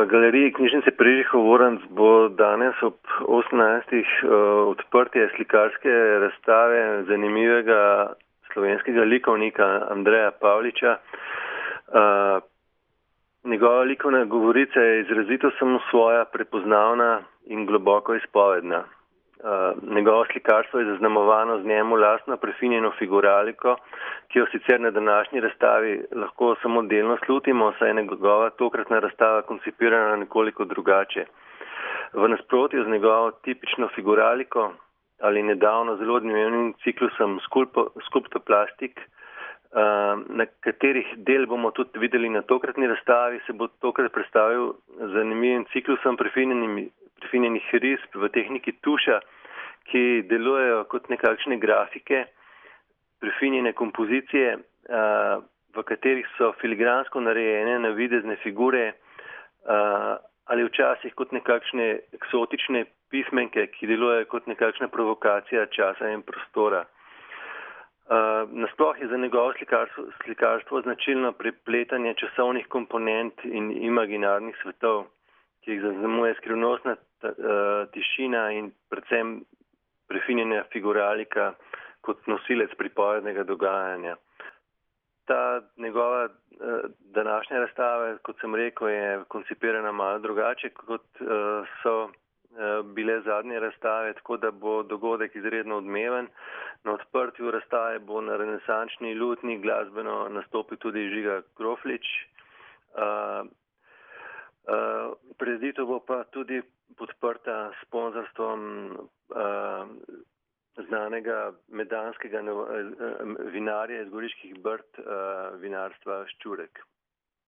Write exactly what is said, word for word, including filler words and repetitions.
galeriji knjižnice Prežihov Voranc bo danes ob osemnajstih odprtje slikarske razstave zanimivega slovenskega likovnika Andreja Pavliča. Njegova likovna govorica je izrazito samosvoja, prepoznavna in globoko izpovedna. Njegovo slikarstvo je zaznamovano z njemu lastno prefinjeno figuraliko, ki jo sicer na današnji razstavi lahko samo delno slutimo, saj je njegova tokratna razstava koncipirana nekoliko drugače. V nasprotju z njegovo tipično figuraliko ali nedavno zelo odmevnim ciklusom skulptoplastik, na katerih del bomo tudi videli na tokratni razstavi, se bo tokrat predstavil zanimivim ciklusom prefinjenih risb v tehniki tuša, ki delujejo kot nekakšne grafike, prefinjene kompozicije, v katerih so filigransko narejene navidezne figure ali včasih kot nekakšne eksotične pismenke, ki delujejo kot nekakšna provokacija časa in prostora. Nasploh je za njegovo slikarstvo, slikarstvo značilno prepletanje časovnih komponent in imaginarnih svetov, ki jih zaznamuje skrivnostna tišina in predvsem prefinjena figuralika kot nosilec pripovednega dogajanja. Ta njegova današnja razstava, kot sem rekel, je koncipirana malo drugače, kot so bile zadnje razstave, tako da bo dogodek izredno odmeven. Na odprtju razstave bo na renesančni lutni glasbeno nastopil tudi Žiga Kroflič. Prireditev bo pa tudi podprta s sponzorstvom znanega medanskega vinarja iz Goriških Brd, vinarstva Ščurek.